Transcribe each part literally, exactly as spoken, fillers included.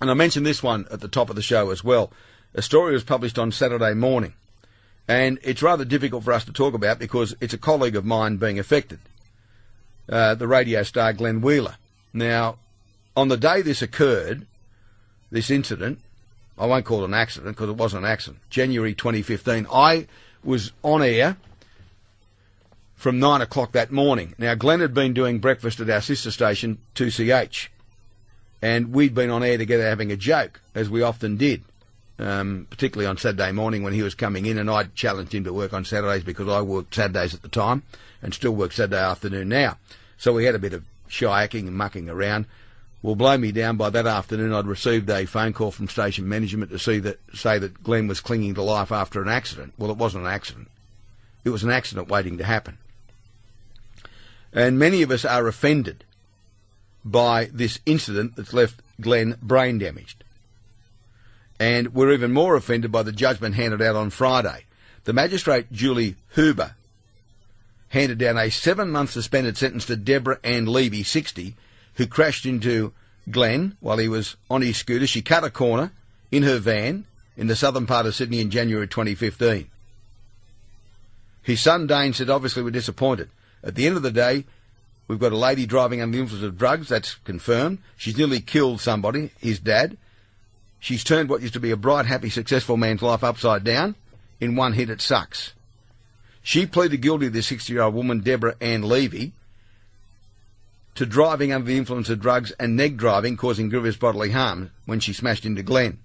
And I mentioned this one at the top of the show as well. A story was published on Saturday morning, and it's rather difficult for us to talk about because it's a colleague of mine being affected, uh, the radio star Glenn Wheeler. Now, on the day this occurred, this incident, I won't call it an accident because it wasn't an accident, January twenty fifteen, I was on air from nine o'clock that morning. Now, Glenn had been doing breakfast at our sister station, two C H, and we'd been on air together having a joke, as we often did, um, particularly on Saturday morning when he was coming in, and I'd challenged him to work on Saturdays because I worked Saturdays at the time and still work Saturday afternoon now. So we had a bit of shyaking and mucking around. Well, blow me down, by that afternoon I'd received a phone call from station management to see that, say that Glenn was clinging to life after an accident. Well, it wasn't an accident. It was an accident waiting to happen. And many of us are offended by this incident that's left Glenn brain damaged. And we're even more offended by the judgment handed out on Friday. The magistrate, Julie Huber, handed down a seven-month suspended sentence to Deborah Ann Levy, sixty, who crashed into Glenn while he was on his scooter. She cut a corner in her van in the southern part of Sydney in January twenty fifteen. His son Dane said, obviously, we're disappointed. At the end of the day, we've got a lady driving under the influence of drugs, that's confirmed. She's nearly killed somebody, his dad. She's turned what used to be a bright, happy, successful man's life upside down. In one hit, it sucks. She pleaded guilty, this sixty-year-old woman, Deborah Ann Levy, to driving under the influence of drugs and neg driving, causing grievous bodily harm when she smashed into Glenn.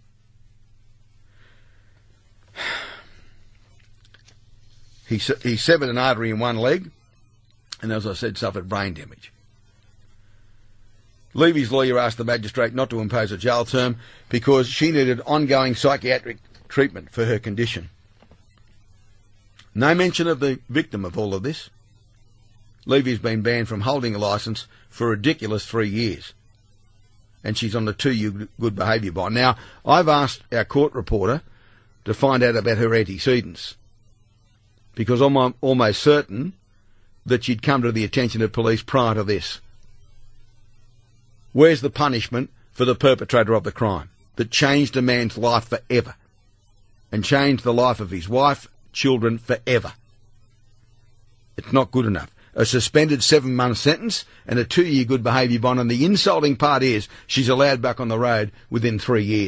He, he severed an artery in one leg, and as I said, suffered brain damage. Levy's lawyer asked the magistrate not to impose a jail term because she needed ongoing psychiatric treatment for her condition. No mention of the victim of all of this. Levy's been banned from holding a licence for a ridiculous three years. And she's on the two-year good behaviour bond. Now, I've asked our court reporter to find out about her antecedents, because I'm almost certain that she'd come to the attention of police prior to this. Where's the punishment for the perpetrator of the crime that changed a man's life forever and changed the life of his wife, children forever? It's not good enough. A suspended seven-month sentence and a two-year good behaviour bond, and the insulting part is she's allowed back on the road within three years.